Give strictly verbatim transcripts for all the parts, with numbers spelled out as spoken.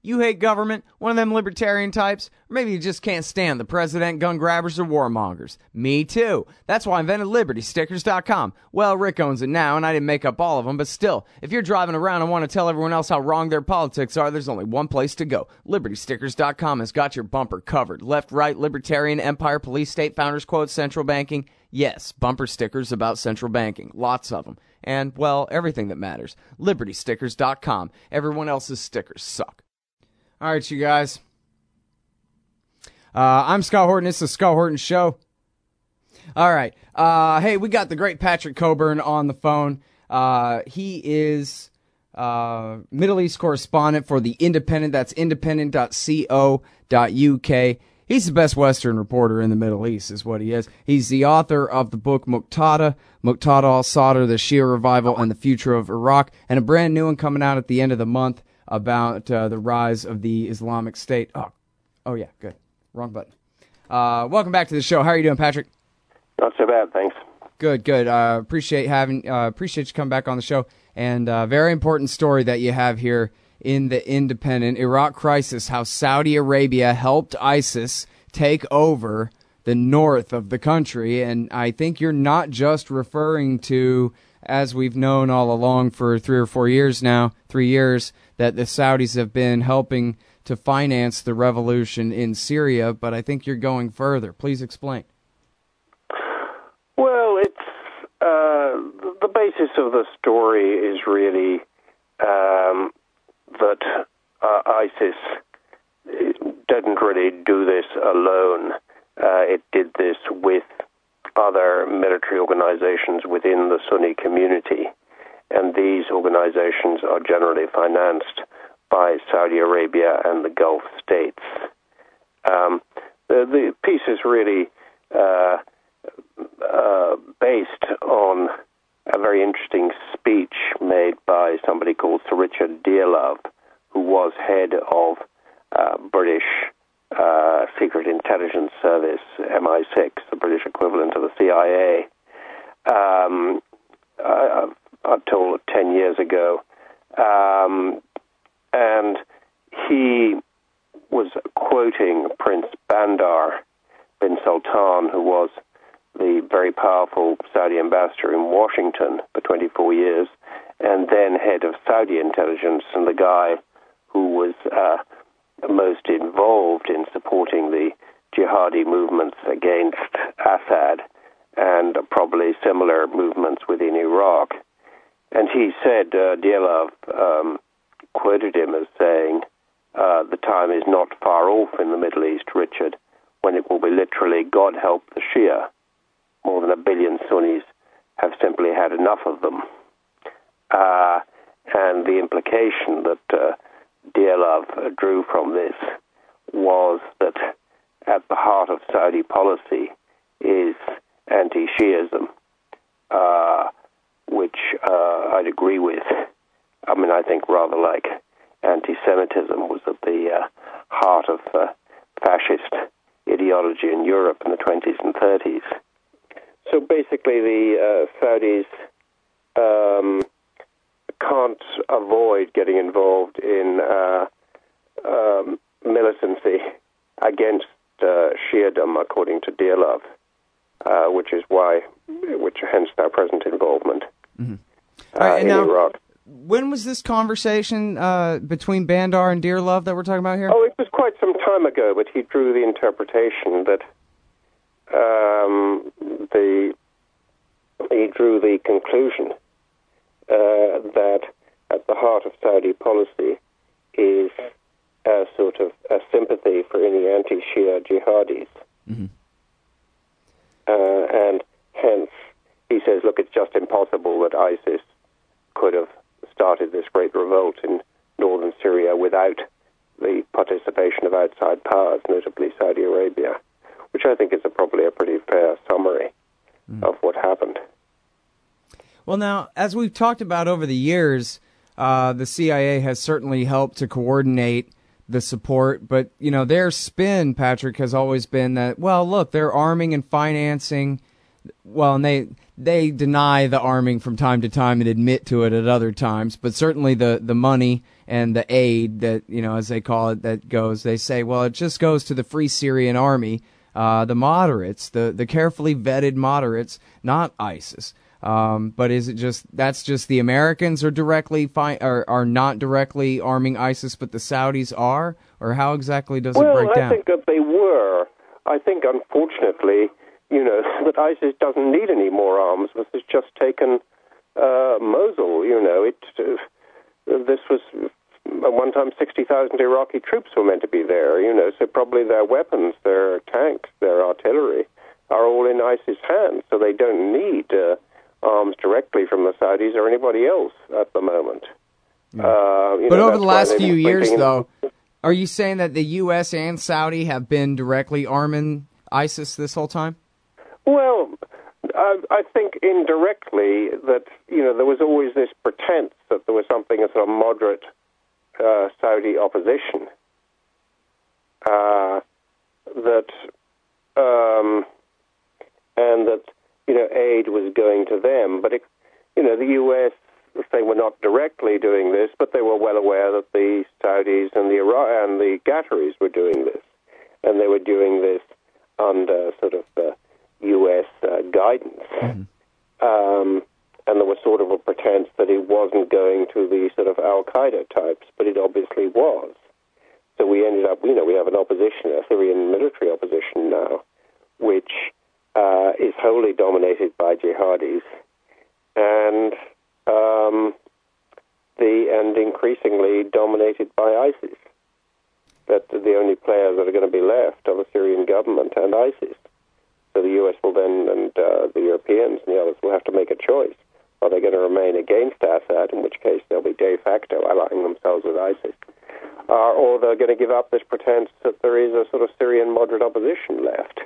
You hate government, one of them libertarian types, or maybe you just can't stand the president, gun grabbers, or warmongers. Me too. That's why I invented Liberty Stickers dot com. Well, Rick owns it now, and I didn't make up all of them, but still, if you're driving around and want to tell everyone else how wrong their politics are, there's only one place to go. Liberty Stickers dot com has got your bumper covered. Left, right, libertarian, empire, police, state, founders quotes, central banking. Yes, bumper stickers about central banking. Lots of them. And, well, everything that matters. Liberty Stickers dot com. Everyone else's stickers suck. All right, you guys. Uh, I'm Scott Horton. It's the Scott Horton Show. All right. Uh, hey, we got the great Patrick Coburn on the phone. Uh, he is uh, Middle East correspondent for The Independent. That's independent dot co dot u k. He's the best Western reporter in the Middle East, is what he is. He's the author of the book Muqtada, Muqtada al-Sadr, The Shia Revival and the Future of Iraq, and a brand new one coming out at the end of the month about uh, the rise of the Islamic State. Oh, oh yeah, good. Wrong button. Uh, welcome back to the show. How are you doing, Patrick? Not so bad, thanks. Good, good. Uh, appreciate having, uh, appreciate you coming back on the show. And uh, very important story that you have here in the Independent: Iraq crisis, how Saudi Arabia helped ISIS take over the north of the country. And I think you're not just referring to, as we've known all along for three or four years now, three years, that the Saudis have been helping to finance the revolution in Syria, but I think you're going further. Please explain. Well, it's uh, the basis of the story is really um, that uh, ISIS didn't really do this alone. Uh, it did this with other military organizations within the Sunni community, and these organizations are generally financed by Saudi Arabia and the Gulf states. Um, the, the piece is really uh, uh, based on a very interesting speech made by somebody called Sir Richard Dearlove, who was head of uh, British uh, Secret Intelligence Service, M I six, the British equivalent of the C I A, um, uh, I'm told ten years ago. Um, and he was quoting Prince Bandar bin Sultan, who was the very powerful Saudi ambassador in Washington for twenty-four years, and then head of Saudi intelligence, and the guy who was uh, most involved in supporting the jihadi movements against Assad and probably similar movements within Iraq. And he said, uh, Dearlove um, quoted him as saying, uh, the time is not far off in the Middle East, Richard, when it will be literally God help the Shia. More than a billion Sunnis have simply had enough of them. Uh, and the implication that uh, Dearlove drew from this was that at the heart of Saudi policy is anti-Shiism, uh, which uh, I'd agree with. I mean, I think rather like anti-Semitism was at the uh, heart of uh, fascist ideology in Europe in the twenties and thirties. So basically the uh, Saudis um, can't avoid getting involved in uh, um, militancy against uh, Shiadom, according to Dearlove, uh, which is why, which hence their present involvement mm-hmm. uh, right, in now, Iraq. When was this conversation uh, between Bandar and Dearlove that we're talking about here? Oh, it was quite some time ago, but he drew the interpretation that um, the he drew the conclusion uh, that at the heart of Saudi policy is a sort of a sympathy for any anti-Shia jihadis. Mm-hmm. Uh, and hence, he says, look, it's just impossible that ISIS could have started this great revolt in northern Syria without the participation of outside powers, notably Saudi Arabia, which I think is a, probably a pretty fair summary mm. of what happened. Well, now, as we've talked about over the years, uh, the C I A has certainly helped to coordinate the support, but, you know, their spin, Patrick, has always been that, well, look, they're arming and financing, well, and they they deny the arming from time to time and admit to it at other times. But certainly the, the money and the aid that, you know, as they call it, that goes, they say, well, it just goes to the Free Syrian Army, uh, the moderates, the, the carefully vetted moderates, not ISIS. Um, but is it just, that's just the Americans are directly, fi- are, are not directly arming ISIS, but the Saudis are? Or how exactly does well, it break down? Well, I think that they were. I think, unfortunately, you know, that ISIS doesn't need any more arms. This has just taken uh, Mosul, you know. It, uh, this was, at one time, sixty thousand Iraqi troops were meant to be there, you know, so probably their weapons, their tanks, their artillery are all in ISIS' hands, so they don't need uh, arms directly from the Saudis or anybody else at the moment. Yeah. Uh, you but know, over the last few years, in- though, are you saying that the U S and Saudi have been directly arming ISIS this whole time? Well, I, I think indirectly that, you know, there was always this pretense that there was something as sort of moderate uh, Saudi opposition, uh, that, um, and that, you know, aid was going to them. But, it, you know, the U S, they were not directly doing this, but they were well aware that the Saudis and the Iraq and the Qataris were doing this, and they were doing this under sort of uh, U S uh, guidance. Mm-hmm. Um, and there was sort of a pretense that it wasn't going to the sort of Al-Qaeda types, but it obviously was. So we ended up, you know, we have an opposition, a Syrian military opposition now, which uh, is wholly dominated by jihadis, and um, the and increasingly dominated by ISIS. That the only players that are going to be left are the Syrian government and ISIS. So the U S will then, and uh, the Europeans and the others will have to make a choice. Are they going to remain against Assad, in which case they'll be de facto allying themselves with ISIS, uh, or they're going to give up this pretense that there is a sort of Syrian moderate opposition left.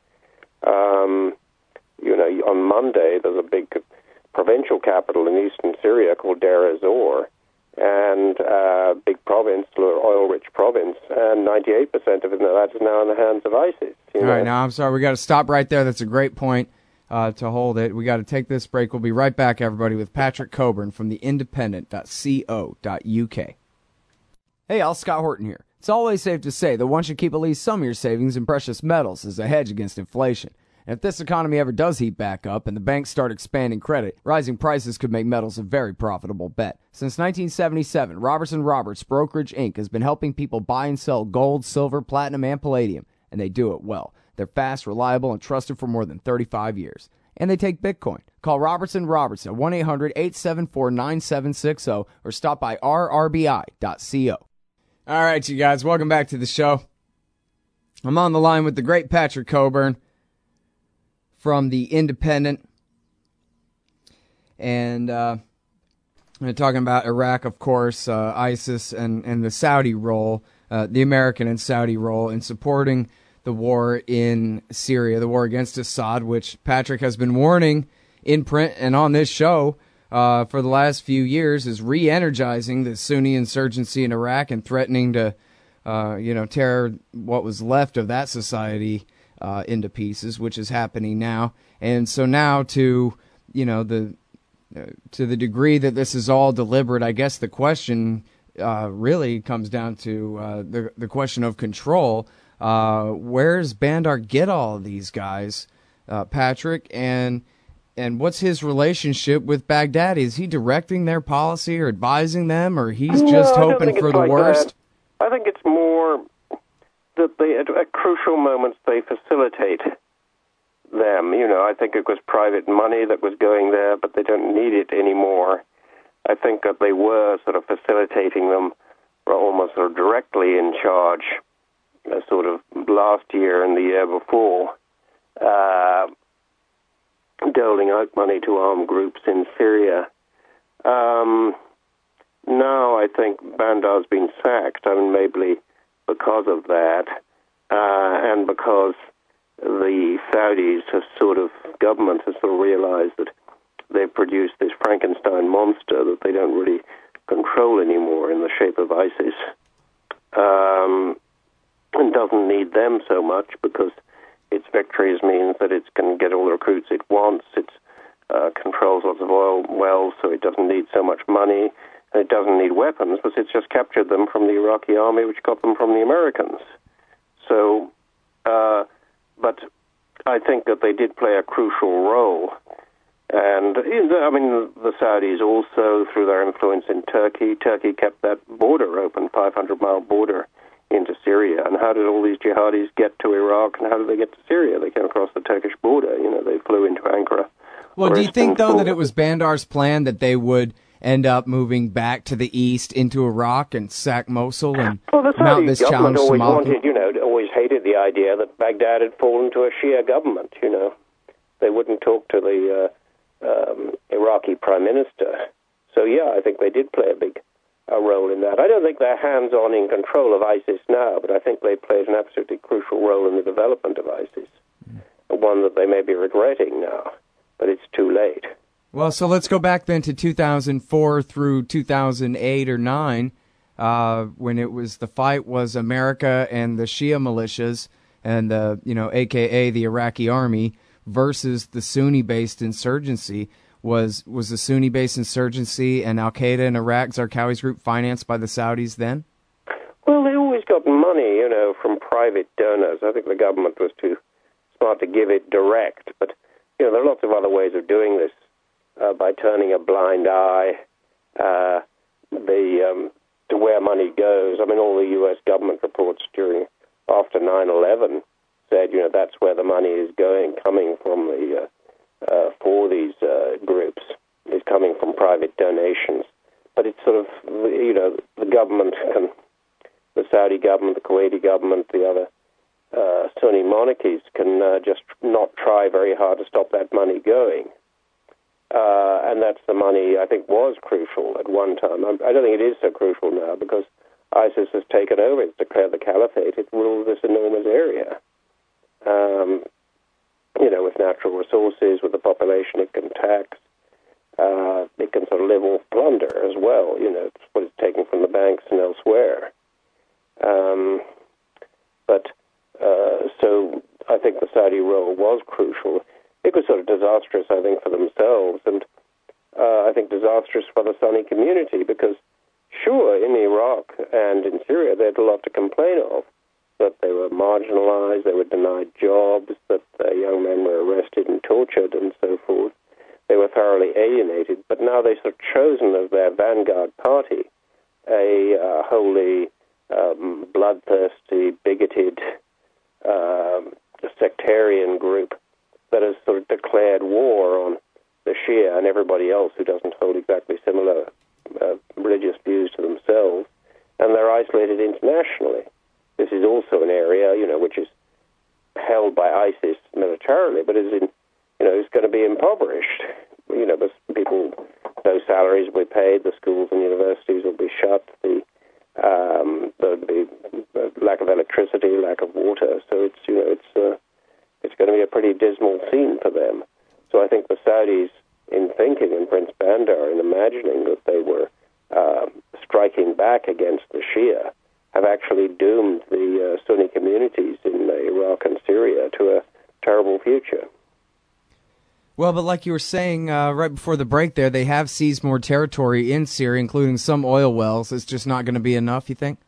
Um, you know, on Monday there's a big provincial capital in eastern Syria called Deir ez-Zor, and a uh, big province, oil-rich province, and ninety-eight percent of it that is now in the hands of ISIS. You All know? right, now I'm sorry, we got to stop right there. That's a great point uh, to hold it. We got to take this break. We'll be right back, everybody, with Patrick Coburn from the independent dot co dot U K. Hey, Al, Scott Horton here. It's always safe to say that one should keep at least some of your savings in precious metals as a hedge against inflation. And if this economy ever does heat back up and the banks start expanding credit, rising prices could make metals a very profitable bet. Since nineteen seventy-seven, Robertson Roberts Brokerage Incorporated has been helping people buy and sell gold, silver, platinum, and palladium, and they do it well. They're fast, reliable, and trusted for more than thirty-five years. And they take Bitcoin. Call Robertson Roberts at one eight hundred eight seven four nine seven six zero or stop by r r b i dot co. All right, you guys, welcome back to the show. I'm on the line with the great Patrick Coburn from The Independent. And uh, we're talking about Iraq, of course, uh, ISIS, and, and the Saudi role, uh, the American and Saudi role in supporting the war in Syria, the war against Assad, which Patrick has been warning in print and on this show uh, for the last few years is re-energizing the Sunni insurgency in Iraq and threatening to, uh, you know, tear what was left of that society uh, into pieces, which is happening now. And so now to, you know, the uh, to the degree that this is all deliberate, I guess the question uh, really comes down to uh, the the question of control. Uh, where's Bandar get all of these guys, uh, Patrick, and and what's his relationship with Baghdad? Is he directing their policy or advising them, or he's just no, hoping for the like worst? That. I think it's more that they, at, at crucial moments, they facilitate them. You know, I think it was private money that was going there, but they don't need it anymore. I think that they were sort of facilitating them, or almost sort of directly in charge. Uh, sort of last year and the year before, uh, doling out money to armed groups in Syria. Um, now I think Bandar's been sacked, I mean, maybe because of that, uh, and because the Saudis have sort of, government has sort of realized that they've produced this Frankenstein monster that they don't really control anymore in the shape of ISIS. Um, and doesn't need them so much because its victories means that it can get all the recruits it wants. It's uh, controls lots of oil wells, so it doesn't need so much money, and it doesn't need weapons, but it's just captured them from the Iraqi army, which got them from the Americans. So, uh, but I think that they did play a crucial role. And, I mean, the Saudis also, through their influence in Turkey, Turkey kept that border open, five hundred mile border into Syria. And how did all these jihadis get to Iraq, and how did they get to Syria? They came across the Turkish border. You know, they flew into Ankara. Well, do you think, though, that it was Bandar's plan that they would end up moving back to the east into Iraq and sack Mosul and well, the mount this challenge always to Maliki? wanted, you know, always hated the idea that Baghdad had fallen to a Shia government, you know. They wouldn't talk to the uh, um, Iraqi prime minister. So, yeah, I think they did play a big a role in that. I don't think they're hands-on in control of ISIS now, but I think they played an absolutely crucial role in the development of ISIS, mm. one that they may be regretting now, but it's too late. Well, so let's go back then to two thousand four through two thousand eight or nine, uh, when it was the fight was America and the Shia militias and the, you know, A K A the Iraqi army versus the Sunni-based insurgency. Was was the Sunni-based insurgency and Al-Qaeda in Iraq, Zarqawi's group, financed by the Saudis then? Well, they always got money, you know, from private donors. I think the government was too smart to give it direct. But, you know, there are lots of other ways of doing this. Uh, by turning a blind eye uh, the um, to where money goes. I mean, all the U S government reports during after nine eleven said, you know, that's where the money is going, coming from the uh, uh, for these uh, groups, is coming from private donations. But it's sort of, you know, the government can, the Saudi government, the Kuwaiti government, the other uh, Sunni monarchies can uh, just not try very hard to stop that money going. Uh, and that's the money I think was crucial at one time. I don't think it is so crucial now because ISIS has taken over. It's declared the caliphate. It rules this enormous area. Um, you know, with natural resources, with the population it can tax. Uh, it can sort of live off plunder as well. You know, it's what it's taken from the banks and elsewhere. Um, but uh, so I think the Saudi role was crucial. It was sort of disastrous, I think, for themselves, and uh, I think disastrous for the Sunni community because, sure, in Iraq and in Syria, they had a lot to complain of, that they were marginalized, they were denied jobs, that uh, young men were arrested and tortured and so forth. They were thoroughly alienated, but now they've sort of chosen as their vanguard party a uh, wholly um, bloodthirsty, bigoted, um, sectarian group that has sort of declared war on the Shia and everybody else who doesn't hold exactly similar uh, religious views to themselves, and they're isolated internationally. This is also an area, you know, which is held by ISIS militarily, but is in, you know, is going to be impoverished. You know, people, no salaries will be paid, the schools and universities will be shut, the um, there'll be lack of electricity, lack of water. So it's, you know, it's uh, it's going to be a pretty dismal scene for them. So I think the Saudis, in thinking, and Prince Bandar, in imagining that they were uh, striking back against the Shia, have actually doomed the uh, Sunni communities in uh, Iraq and Syria to a terrible future. Well, but like you were saying uh, right before the break there, they have seized more territory in Syria, including some oil wells. It's just not going to be enough, you think?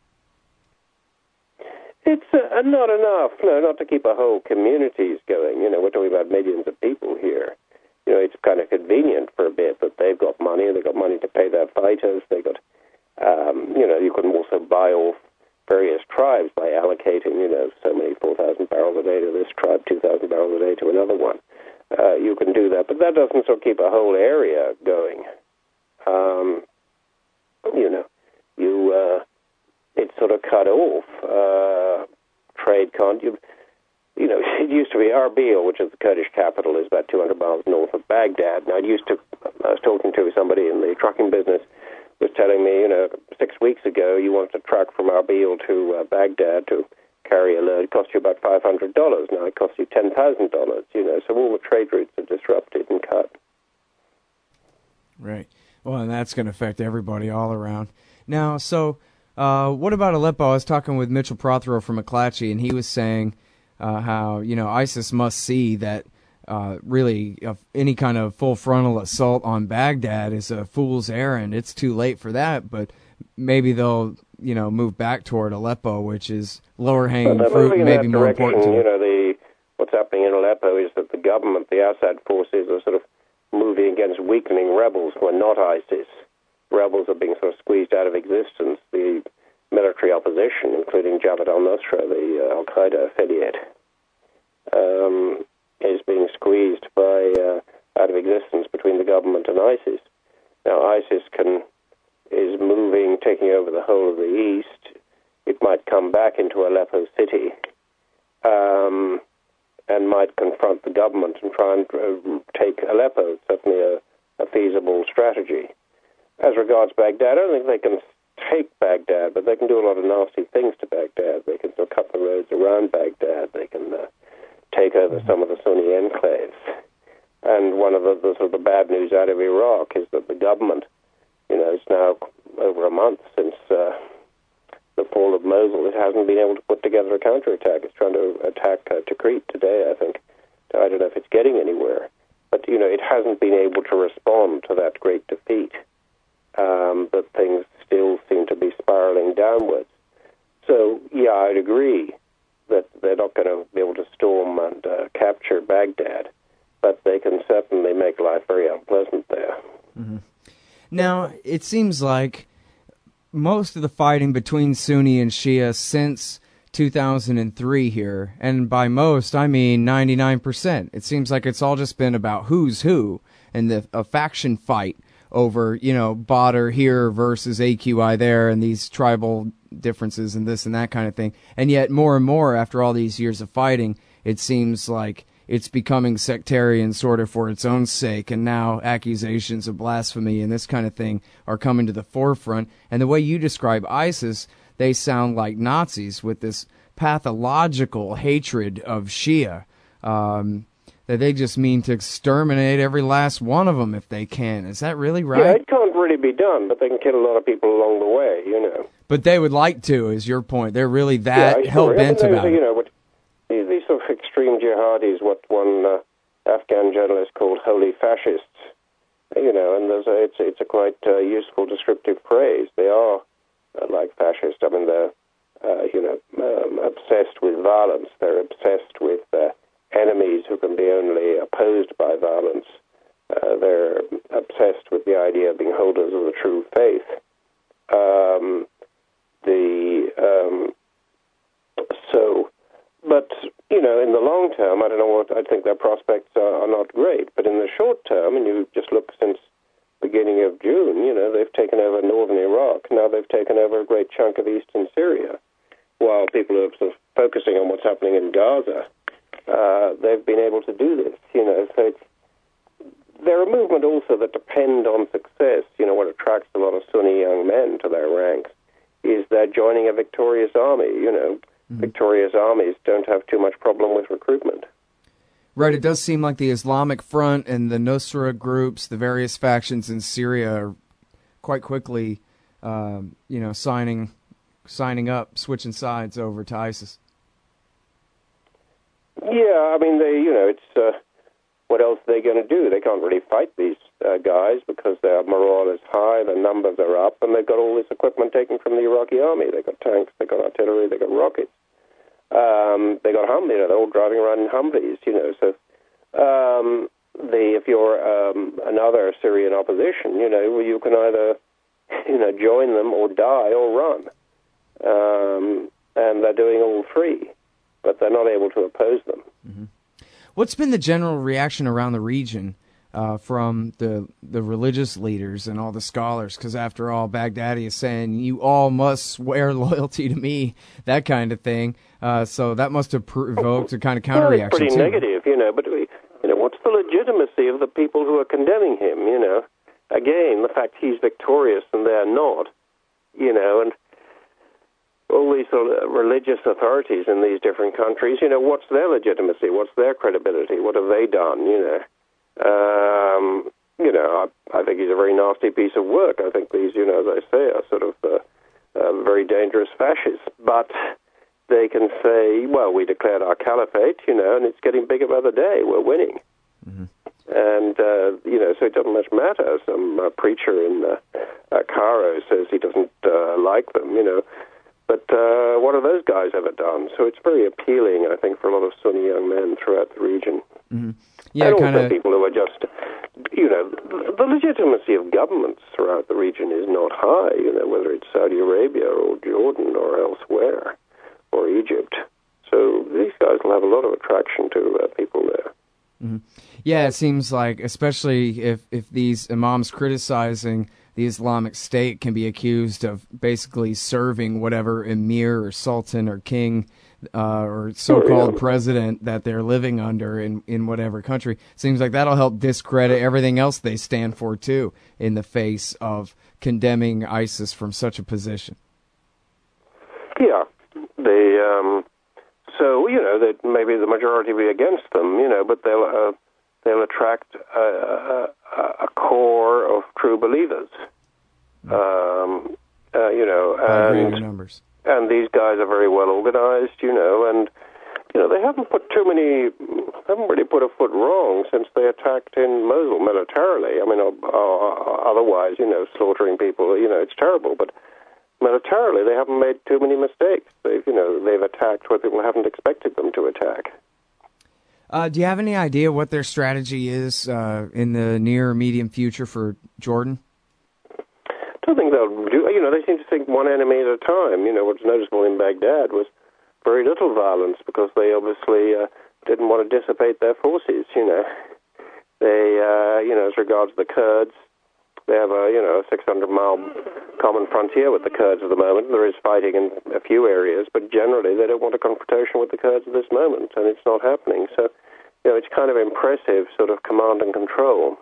It's uh, not enough, no, not to keep a whole communities going. You know, we're talking about millions of people here. You know, it's kind of convenient for a bit that they've got money, and they've got money to pay their fighters. They've got, um, you know, you can also buy off various tribes by allocating, you know, so many four thousand barrels a day to this tribe, two thousand barrels a day to another one. Uh, you can do that, but that doesn't sort of keep a whole area going. Um, you know, you uh, it's sort of cut off. Uh, trade can't. You, you know, it used to be Erbil, which is the Kurdish capital, is about two hundred miles north of Baghdad. Now, it used to. I was talking to somebody in the trucking business, was telling me, you know, six weeks ago, you wanted to truck from Erbil to uh, Baghdad to carry a load. It cost you about five hundred dollars. Now it costs you ten thousand dollars, you know, so all the trade routes are disrupted and cut. Right. Well, and that's going to affect everybody all around. Now, so uh, what about Aleppo? I was talking with Mitchell Prothero from McClatchy, and he was saying uh, how, you know, ISIS must see that uh, really uh, any kind of full frontal assault on Baghdad is a fool's errand. It's too late for that, but maybe they'll, you know, move back toward Aleppo, which is lower hanging well, fruit, and maybe more direction, important to you know, the what's happening in Aleppo is that the government, the Assad forces, are sort of moving against weakening rebels who are not ISIS. Rebels are being sort of squeezed out of existence. The military opposition, including Jabhat al-Nusra, the uh, al-Qaeda affiliate, um, is being squeezed by uh, out of existence between the government and ISIS. Now, ISIS can is moving, taking over the whole of the east. It might come back into Aleppo city um, and might confront the government and try and uh, take Aleppo. It's certainly a, a feasible strategy. As regards Baghdad, I don't think they can take Baghdad, but they can do a lot of nasty things to Baghdad. They can still cut the roads around Baghdad. They can uh, take over some of the Sunni enclaves. And one of the, the sort of the bad news out of Iraq is that the government, you know, it's now over a month since uh, the fall of Mosul. It hasn't been able to put together a counterattack. It's trying to attack uh, Tikrit today, I think. I don't know if it's getting anywhere. But, you know, it hasn't been able to respond to that great defeat. Um, but things still seem to be spiraling downwards. So, yeah, I'd agree that they're not going to be able to storm and uh, capture Baghdad, but they can certainly make life very unpleasant there. Mm-hmm. Now, it seems like most of the fighting between Sunni and Shia since two thousand three here, and by most, I mean ninety-nine percent. It seems like it's all just been about who's who and the, a faction fight over, you know, Badr here versus A Q I there and these tribal differences and this and that kind of thing. And yet more and more after all these years of fighting, it seems like it's becoming sectarian sort of for its own sake, and now accusations of blasphemy and this kind of thing are coming to the forefront. And the way you describe ISIS, they sound like Nazis with this pathological hatred of Shia, um, that they just mean to exterminate every last one of them if they can. Is that really right? Yeah, it can't really be done, but they can kill a lot of people along the way, you know. But they would like to, is your point. They're really that yeah, hell-bent I mean, about you it. know, what, these, these sort of extreme jihadis, what one uh, Afghan journalist called holy fascists, you know, and there's a, it's, it's a quite uh, useful descriptive phrase. They are uh, like fascists. I mean, they're, uh, you know, um, obsessed with violence. They're obsessed with uh, enemies who can be only opposed by violence. Uh, they're obsessed with the idea of being holders of the true faith. Um, the um, so, but you know, in the long term, I don't know what I think their prospects are, are not great. But in the short term, and you just look since beginning of June, you know, they've taken over northern Iraq. Now they've taken over a great chunk of eastern Syria. While people are sort of focusing on what's happening in Gaza, uh, they've been able to do this. You know, so it's, they're a movement also that depend on success. You know, what attracts a lot of Sunni young men to their ranks is they're joining a victorious army. You know, mm-hmm. Victorious armies don't have too much problem with recruitment. Right, it does seem like the Islamic Front and the Nusra groups, the various factions in Syria, are quite quickly, um, you know, signing signing up, switching sides over to ISIS. Yeah, I mean, they, you know, it's uh, what else are they going to do? They can't really fight these uh, guys because their morale is high, their numbers are up, and they've got all this equipment taken from the Iraqi army. They've got tanks, they've got artillery, they've got rockets. Um, they got Humvees, you know, they're all driving around in Humvees, you know. So, um, the if you're um, another Syrian opposition, you know, you can either, you know, join them or die or run. Um, and they're doing all three, but they're not able to oppose them. Mm-hmm. What's been the general reaction around the region uh, from the the religious leaders and all the scholars? Because after all, Baghdadi is saying, you all must swear loyalty to me, that kind of thing. Uh, so that must have provoked a kind of counter-reaction, well, it's pretty too. negative, you know, but we, you know, what's the legitimacy of the people who are condemning him, you know? Again, the fact he's victorious and they're not, you know, and all these sort of religious authorities in these different countries, you know, what's their legitimacy? What's their credibility? What have they done, you know? Um, you know, I, I think he's a very nasty piece of work. I think these, you know, as I say, are sort of uh, uh, very dangerous fascists. But they can say, well, we declared our caliphate, you know, and it's getting bigger by the day. We're winning. Mm-hmm. And, uh, you know, so it doesn't much matter. Some uh, preacher in uh, uh, Cairo says he doesn't uh, like them, you know. But uh, what have those guys ever done? So it's very appealing, I think, for a lot of Sunni young men throughout the region. Mm-hmm. Yeah, and kinda... also people who are just, you know, the legitimacy of governments throughout the region is not high, you know, whether it's Saudi Arabia or Jordan or elsewhere, or Egypt. So these guys will have a lot of attraction to uh, people there. Mm-hmm. Yeah, it seems like, especially if, if these imams criticizing the Islamic State can be accused of basically serving whatever emir or sultan or king uh, or so-called oh, yeah. president that they're living under in, in whatever country. Seems like that'll help discredit everything else they stand for, too, in the face of condemning ISIS from such a position. Yeah. They, um, so, you know, that maybe the majority will be against them, you know, but they'll, uh, they'll attract a, a, a core of true believers. Um, uh, you know, and, numbers. and these guys are very well organized, you know, and, you know, they haven't put too many, haven't really put a foot wrong since they attacked in Mosul militarily. I mean, uh, uh, otherwise, you know, slaughtering people, you know, it's terrible, but militarily they haven't made too many mistakes. They've, you know, they've attacked where people haven't expected them to attack. Uh, do you have any idea what their strategy is uh, in the near or medium future for Jordan? I don't think they'll do. You know, they seem to think one enemy at a time. You know, what's noticeable in Baghdad was very little violence because they obviously uh, didn't want to dissipate their forces. You know, they, uh, you know, as regards the Kurds, they have a you know a six hundred mile common frontier with the Kurds at the moment. There is fighting in a few areas, but generally they don't want a confrontation with the Kurds at this moment, and it's not happening. So, you know, it's kind of impressive sort of command and control.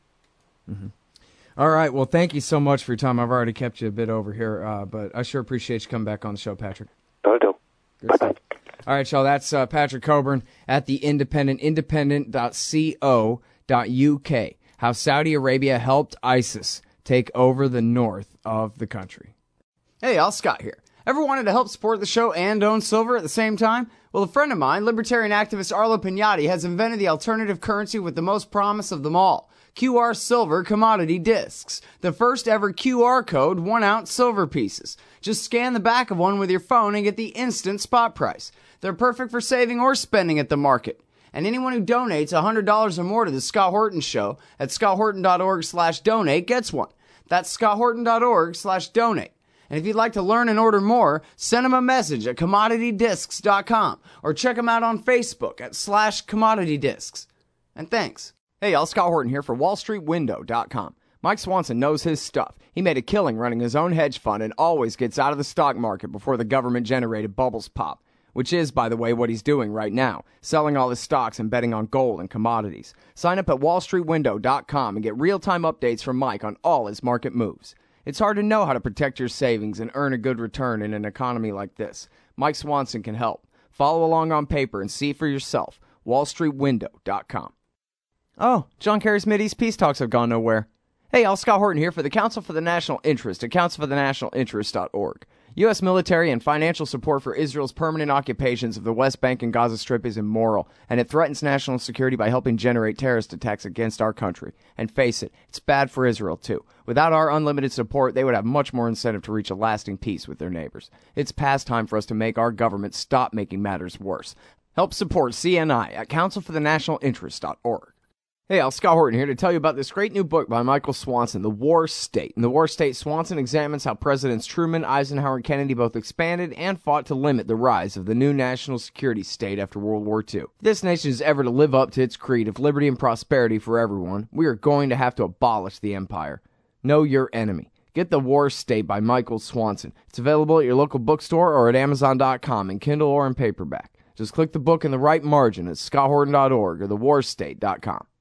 Mm-hmm. All right. Well, thank you so much for your time. I've already kept you a bit over here, uh, but I sure appreciate you coming back on the show, Patrick. I do. Bye-bye. All right, y'all. That's uh, Patrick Coburn at the Independent, independent dot co dot U K. How Saudi Arabia helped ISIS take over the north of the country. Hey, y'all. Scott here. Ever wanted to help support the show and own silver at the same time? Well, a friend of mine, libertarian activist Arlo Pignatti, has invented the alternative currency with the most promise of them all. Q R Silver Commodity Discs. The first ever Q R code one ounce silver pieces. Just scan the back of one with your phone and get the instant spot price. They're perfect for saving or spending at the market. And anyone who donates one hundred dollars or more to the Scott Horton Show at scott horton dot org slash donate gets one. That's scott horton dot org slash donate. And if you'd like to learn and order more, send them a message at commodity discs dot com or check them out on Facebook at slash commodity discs. And thanks. Hey, y'all, Scott Horton here for wall street window dot com. Mike Swanson knows his stuff. He made a killing running his own hedge fund and always gets out of the stock market before the government-generated bubbles pop, which is, by the way, what he's doing right now, selling all his stocks and betting on gold and commodities. Sign up at wall street window dot com and get real-time updates from Mike on all his market moves. It's hard to know how to protect your savings and earn a good return in an economy like this. Mike Swanson can help. Follow along on paper and see for yourself. wall street window dot com. Oh, John Kerry's Mideast peace talks have gone nowhere. Hey, y'all, Scott Horton here for the Council for the National Interest at council for the national interest dot org. U S military and financial support for Israel's permanent occupations of the West Bank and Gaza Strip is immoral, and it threatens national security by helping generate terrorist attacks against our country. And face it, it's bad for Israel, too. Without our unlimited support, they would have much more incentive to reach a lasting peace with their neighbors. It's past time for us to make our government stop making matters worse. Help support C N I at council for the national interest dot org. Hey, Al, Scott Horton here to tell you about this great new book by Michael Swanson, The War State. In The War State, Swanson examines how Presidents Truman, Eisenhower, and Kennedy both expanded and fought to limit the rise of the new national security state after World War Two. If this nation is ever to live up to its creed of liberty and prosperity for everyone, we are going to have to abolish the empire. Know your enemy. Get The War State by Michael Swanson. It's available at your local bookstore or at amazon dot com in Kindle or in paperback. Just click the book in the right margin at scott horton dot org or the war state dot com.